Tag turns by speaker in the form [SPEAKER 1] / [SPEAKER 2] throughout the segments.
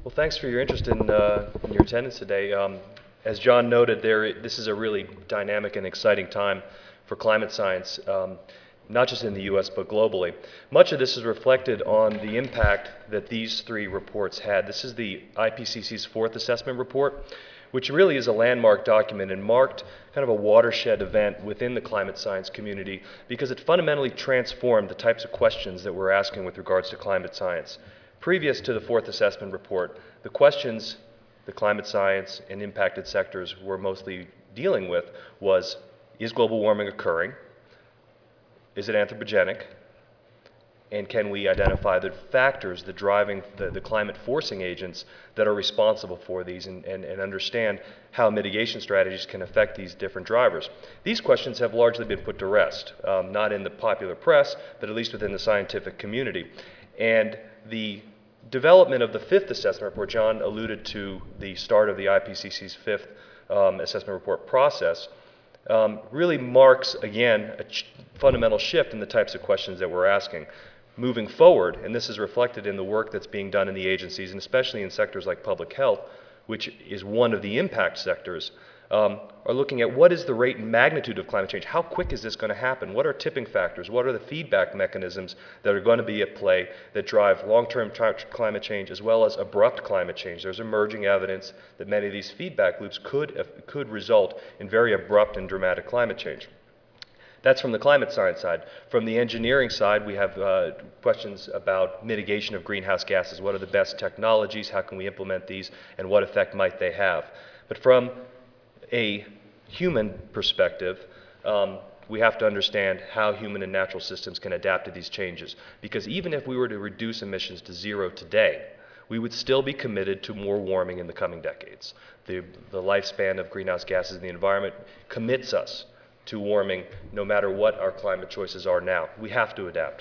[SPEAKER 1] Well, thanks for your interest in your attendance today. As John noted, this is a really dynamic and exciting time for climate science, not just in the U.S. but globally. Much of this is reflected on the impact that these three reports had. This is the IPCC's fourth assessment report, which really is a landmark document and marked kind of a watershed event within the climate science community because it fundamentally transformed the types of questions that we're asking with regards to climate science. Previous to the fourth assessment report, the questions the climate science and impacted sectors were mostly dealing with was, is global warming occurring? Is it anthropogenic? And can we identify the factors that driving the climate forcing agents that are responsible for these and understand how mitigation strategies can affect these different drivers? These questions have largely been put to rest, not in the popular press, but at least within the scientific community. And the development of the fifth assessment report, John alluded to the start of the IPCC's fifth assessment report process, really marks, again, a fundamental shift in the types of questions that we're asking. Moving forward, and this is reflected in the work that's being done in the agencies, and especially in sectors like public health, which is one of the impact sectors, are looking at what is the rate and magnitude of climate change? How quick is this going to happen? What are tipping factors? What are the feedback mechanisms that are going to be at play that drive long-term climate change as well as abrupt climate change? There's emerging evidence that many of these feedback loops could result in very abrupt and dramatic climate change. That's from the climate science side. From the engineering side, we have questions about mitigation of greenhouse gases. What are the best technologies? How can we implement these? And what effect might they have? But from a human perspective, we have to understand how human and natural systems can adapt to these changes. Because even if we were to reduce emissions to zero today, we would still be committed to more warming in the coming decades. The lifespan of greenhouse gases in the environment commits us to warming no matter what our climate choices are now. We have to adapt.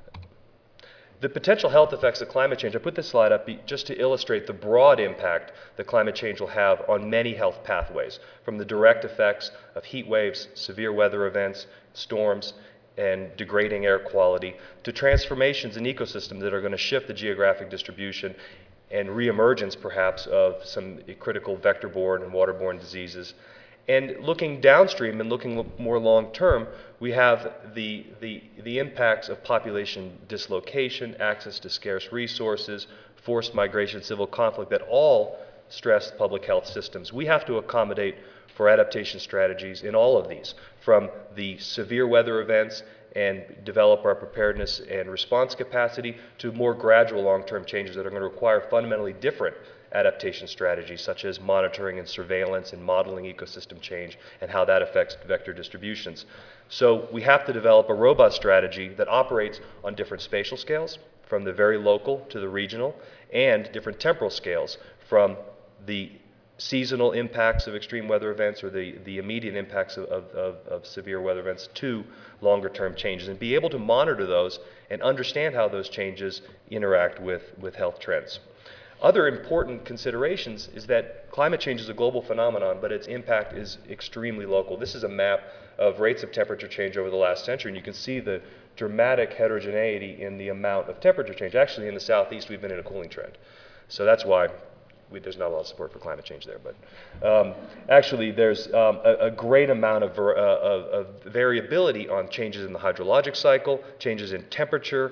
[SPEAKER 1] The potential health effects of climate change, I put this slide up just to illustrate the broad impact that climate change will have on many health pathways, from the direct effects of heat waves, severe weather events, storms, and degrading air quality, to transformations in ecosystems that are going to shift the geographic distribution and reemergence perhaps of some critical vector-borne and waterborne diseases. And looking downstream and looking more long-term, we have the impacts of population dislocation, access to scarce resources, forced migration, civil conflict that all stress public health systems. We have to accommodate for adaptation strategies in all of these, from the severe weather events and develop our preparedness and response capacity to more gradual long-term changes that are going to require fundamentally different adaptation strategies such as monitoring and surveillance and modeling ecosystem change and how that affects vector distributions. So we have to develop a robust strategy that operates on different spatial scales, from the very local to the regional, and different temporal scales, from the seasonal impacts of extreme weather events or the immediate impacts of severe weather events to longer term changes, and be able to monitor those and understand how those changes interact with health trends. Other important considerations is that climate change is a global phenomenon, but its impact is extremely local. This is a map of rates of temperature change over the last century, and you can see the dramatic heterogeneity in the amount of temperature change. Actually, in the southeast, we've been in a cooling trend. So that's why there's not a lot of support for climate change there. But actually, there's a great amount of variability on changes in the hydrologic cycle, changes in temperature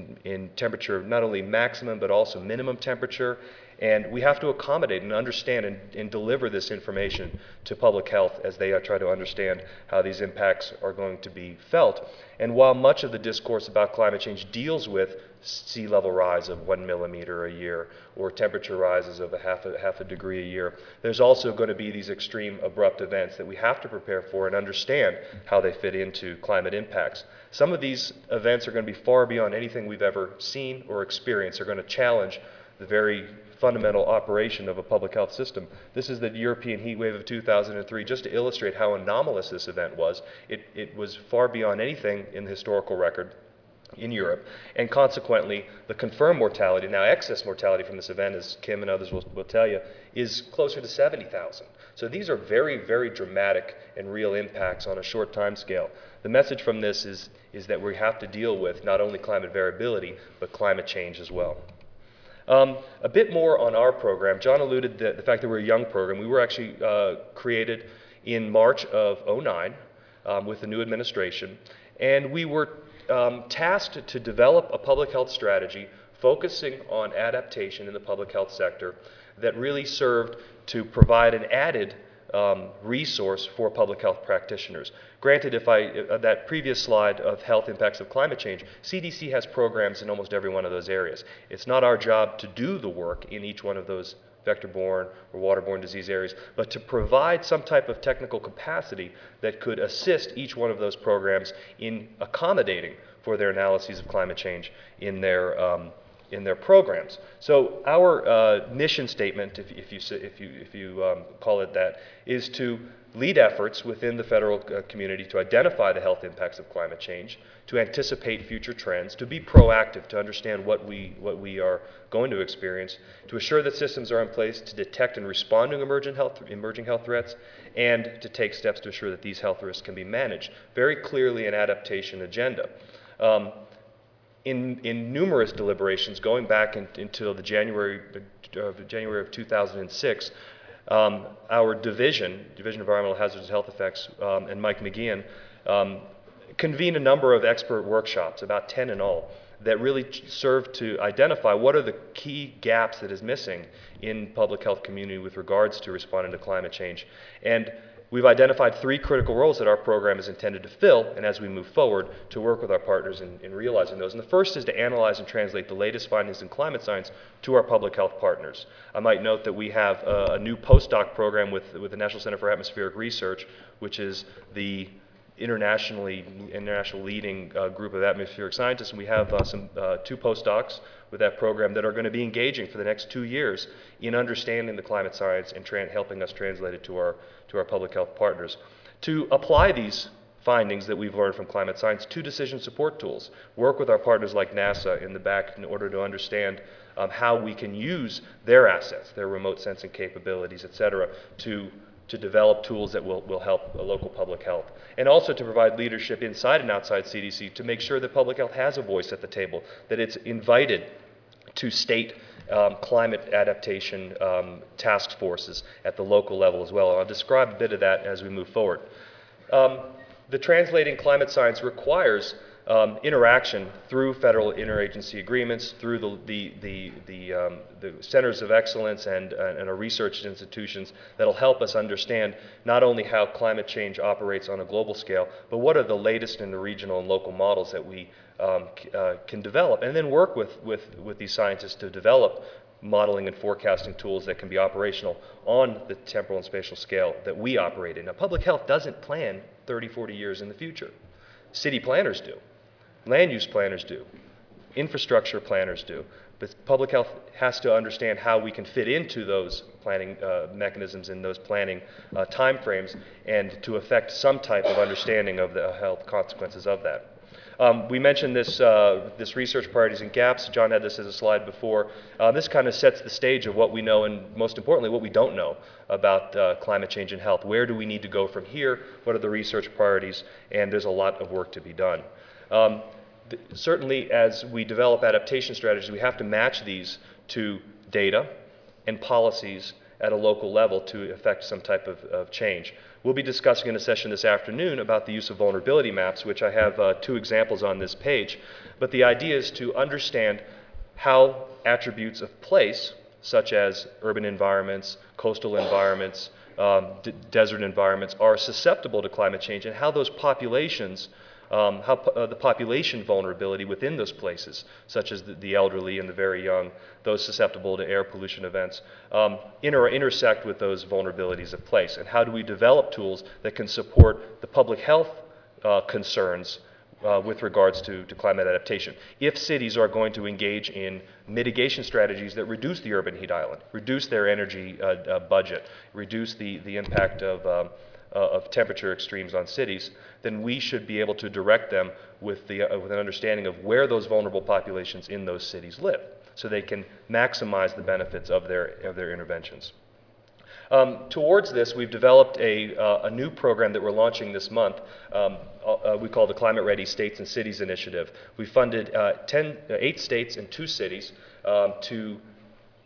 [SPEAKER 1] not only maximum but also minimum temperature. And we have to accommodate and understand and deliver this information to public health as they try to understand how these impacts are going to be felt. And while much of the discourse about climate change deals with sea level rise of 1 millimeter a year or temperature rises of half a degree a year, there's also going to be these extreme abrupt events that we have to prepare for and understand how they fit into climate impacts. Some of these events are going to be far beyond anything we've ever seen or experienced. They're going to challenge the very fundamental operation of a public health system. This is the European heat wave of 2003, just to illustrate how anomalous this event was. It was far beyond anything in the historical record in Europe, and consequently, the confirmed mortality, now excess mortality from this event, as Kim and others will tell you, is closer to 70,000. So these are very, very dramatic and real impacts on a short time scale. The message from this is that we have to deal with not only climate variability, but climate change as well. A bit more on our program. John alluded to the fact that we're a young program. We were actually created in March of '09 with the new administration, and we were tasked to develop a public health strategy focusing on adaptation in the public health sector that really served to provide an added resource for public health practitioners. Granted, if that previous slide of health impacts of climate change, CDC has programs in almost every one of those areas. It's not our job to do the work in each one of those vector-borne or waterborne disease areas, but to provide some type of technical capacity that could assist each one of those programs in accommodating for their analyses of climate change in their programs. So our mission statement, if you call it that, is to lead efforts within the federal community to identify the health impacts of climate change, to anticipate future trends, to be proactive, to understand what we are going to experience, to assure that systems are in place to detect and respond to emerging health threats, and to take steps to assure that these health risks can be managed. Very clearly an adaptation agenda. In numerous deliberations going back until the January of 2006, our Division of Environmental Hazards and Health Effects, and Mike McGeehan convened a number of expert workshops, about 10 in all, that really served to identify what are the key gaps that is missing in public health community with regards to responding to climate change. And we've identified 3 critical roles that our program is intended to fill, and as we move forward, to work with our partners in realizing those. And the first is to analyze and translate the latest findings in climate science to our public health partners. I might note that we have a new postdoc program with the National Center for Atmospheric Research, which is the international leading group of atmospheric scientists, and we have 2 postdocs with that program that are going to be engaging for the next 2 years in understanding the climate science and helping us translate it to our public health partners. To apply these findings that we've learned from climate science to decision support tools, work with our partners like NASA in the back in order to understand how we can use their assets, their remote sensing capabilities, et cetera, to develop tools that will help local public health, and also to provide leadership inside and outside CDC to make sure that public health has a voice at the table, that it's invited to state climate adaptation task forces at the local level as well. And I'll describe a bit of that as we move forward. The translating climate science requires interaction through federal interagency agreements, through the centers of excellence and our research institutions that'll help us understand not only how climate change operates on a global scale, but what are the latest in the regional and local models that we can develop, and then work with these scientists to develop modeling and forecasting tools that can be operational on the temporal and spatial scale that we operate in. Now, public health doesn't plan 30, 40 years in the future. City planners do. Land use planners do. Infrastructure planners do. But public health has to understand how we can fit into those planning mechanisms and those planning timeframes, and to affect some type of understanding of the health consequences of that. We mentioned this research priorities and gaps. John had this as a slide before. This kind of sets the stage of what we know and, most importantly, what we don't know about climate change and health. Where do we need to go from here? What are the research priorities? And there's a lot of work to be done. Certainly, as we develop adaptation strategies, we have to match these to data and policies at a local level to affect some type of change. We'll be discussing in a session this afternoon about the use of vulnerability maps, which I have 2 examples on this page. But the idea is to understand how attributes of place, such as urban environments, coastal environments, desert environments, are susceptible to climate change, and how those populations the population vulnerability within those places, such as the elderly and the very young, those susceptible to air pollution events, intersect with those vulnerabilities of place. And how do we develop tools that can support the public health concerns with regards to climate adaptation? If cities are going to engage in mitigation strategies that reduce the urban heat island, reduce their energy budget, reduce the impact of temperature extremes on cities, then we should be able to direct them with an understanding of where those vulnerable populations in those cities live, so they can maximize the benefits of their interventions. Towards this, we've developed a new program that we're launching this month. We call the Climate Ready States and Cities Initiative. We funded 8 states and 2 cities to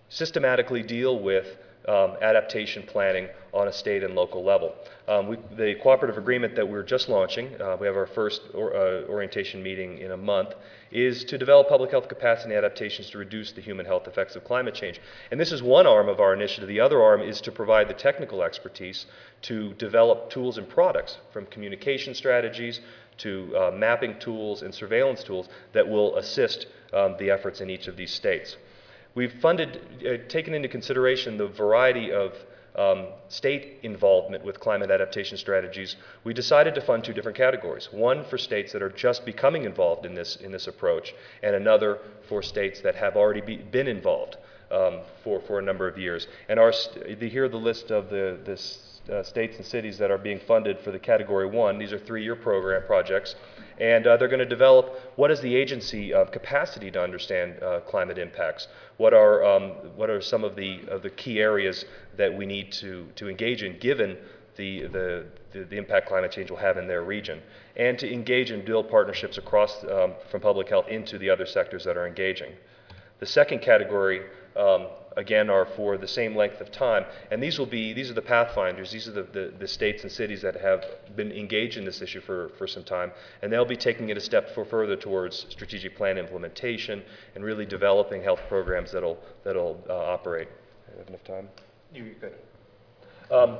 [SPEAKER 1] systematically deal with adaptation planning on a state and local level. The cooperative agreement that we're just launching, we have our first orientation meeting in a month, is to develop public health capacity and adaptations to reduce the human health effects of climate change. And this is one arm of our initiative. The other arm is to provide the technical expertise to develop tools and products, from communication strategies to mapping tools and surveillance tools that will assist the efforts in each of these states. We've taken into consideration the variety of state involvement with climate adaptation strategies. We decided to fund two different categories. One for states that are just becoming involved in this approach, and another for states that have already been involved for a number of years. And here are the list of the states and cities that are being funded for the Category 1. These are 3-year projects. And they're going to develop what is the agency capacity to understand climate impacts. What are some of the key areas that we need to engage in, given the impact climate change will have in their region, and to engage and build partnerships across from public health into the other sectors that are engaging. The second category, again, are for the same length of time, and these are the pathfinders. These are the states and cities that have been engaged in this issue for some time, and they'll be taking it a step further towards strategic plan implementation and really developing health programs that'll operate. I have enough time? You're good.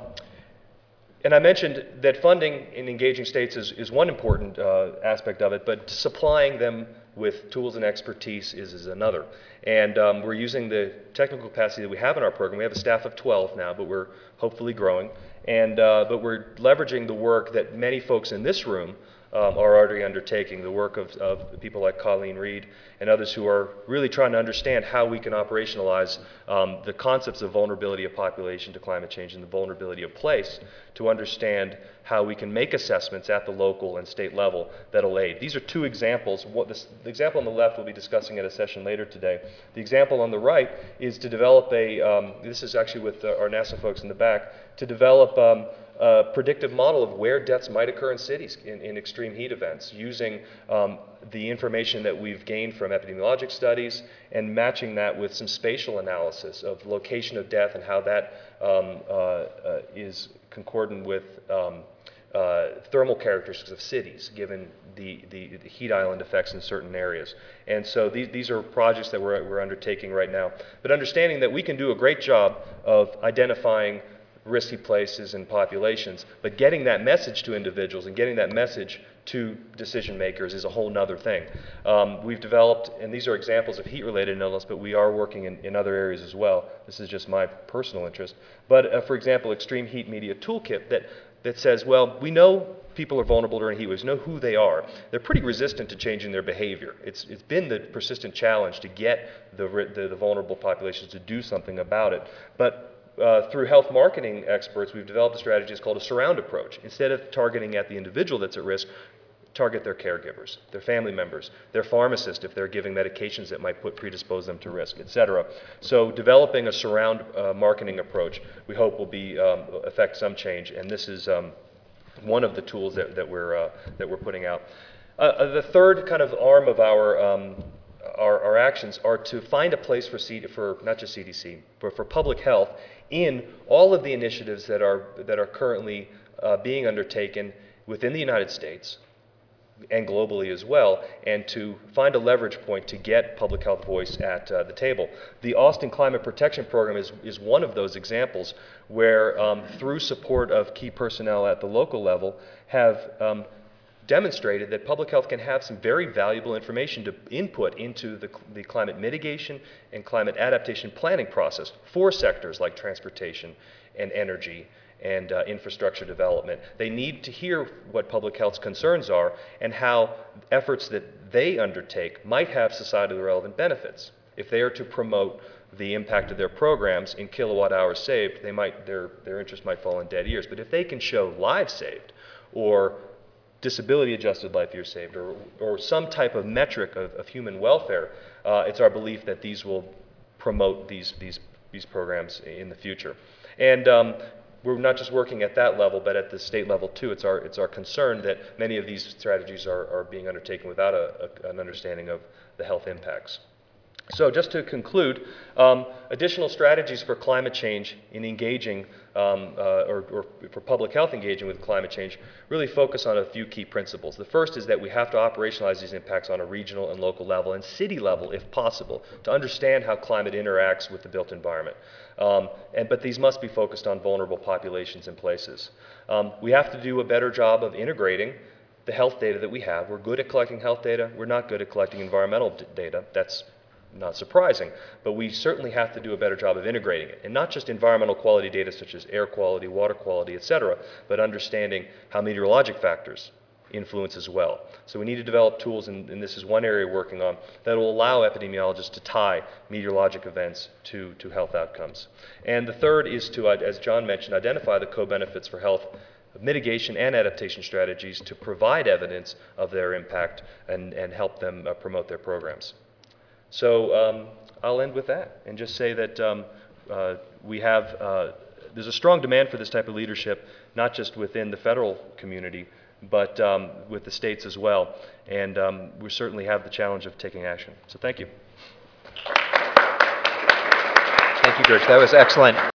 [SPEAKER 1] And I mentioned that funding in engaging states is one important aspect of it, but supplying them with tools and expertise is another. And we're using the technical capacity that we have in our program. We have a staff of 12 now, but we're hopefully growing. And but we're leveraging the work that many folks in this room are already undertaking, the work of people like Colleen Reed and others who are really trying to understand how we can operationalize the concepts of vulnerability of population to climate change and the vulnerability of place, to understand how we can make assessments at the local and state level that'll aid. These are two examples. The example on the left we'll be discussing at a session later today. The example on the right is to develop this is actually with our NASA folks in the back, to develop a predictive model of where deaths might occur in cities in extreme heat events, using the information that we've gained from epidemiologic studies and matching that with some spatial analysis of location of death and how that is concordant with thermal characteristics of cities, given the heat island effects in certain areas. And so these are projects that we're undertaking right now. But understanding that we can do a great job of identifying risky places and populations, but getting that message to individuals and getting that message to decision makers is a whole nother thing. We've developed, and these are examples of heat-related illness, but we are working in other areas as well. This is just my personal interest. But for example, Extreme Heat Media Toolkit that says, well, we know people are vulnerable during heat waves, know who they are. They're pretty resistant to changing their behavior. It's been the persistent challenge to get the vulnerable populations to do something about it. But through health marketing experts, we've developed a strategy that's called a surround approach. Instead of targeting at the individual that's at risk, target their caregivers, their family members, their pharmacist if they're giving medications that might predispose them to risk, et cetera. So developing a surround marketing approach, we hope will affect some change, and this is one of the tools that we're putting out. The third kind of arm of our actions are to find a place for not just CDC, but for public health in all of the initiatives that are currently being undertaken within the United States and globally as well, and to find a leverage point to get public health voice at the table. The Austin Climate Protection Program is one of those examples where, through support of key personnel at the local level, have demonstrated that public health can have some very valuable information to input into the climate mitigation and climate adaptation planning process for sectors like transportation and energy and infrastructure development. They need to hear what public health's concerns are and how efforts that they undertake might have societally relevant benefits. If they are to promote the impact of their programs in kilowatt hours saved, their interest might fall on dead ears. But if they can show lives saved or disability-adjusted life years saved or some type of metric of human welfare, it's our belief that these will promote these programs in the future. And we're not just working at that level, but at the state level too. It's our concern that many of these strategies are being undertaken without an understanding of the health impacts. So just to conclude, additional strategies for climate change in engaging, or for public health engaging with climate change, really focus on a few key principles. The first is that we have to operationalize these impacts on a regional and local level and city level, if possible, to understand how climate interacts with the built environment. But these must be focused on vulnerable populations and places. We have to do a better job of integrating the health data that we have. We're good at collecting health data. We're not good at collecting environmental data. That's not surprising, but we certainly have to do a better job of integrating it. And not just environmental quality data such as air quality, water quality, et cetera, but understanding how meteorologic factors influence as well. So we need to develop tools, and this is one area we're working on, that will allow epidemiologists to tie meteorologic events to health outcomes. And the third is to, as John mentioned, identify the co-benefits for health mitigation and adaptation strategies to provide evidence of their impact and help them promote their programs. So I'll end with that and just say that there's a strong demand for this type of leadership, not just within the federal community, but with the states as well. And we certainly have the challenge of taking action. So thank you.
[SPEAKER 2] Thank you, George. That was excellent.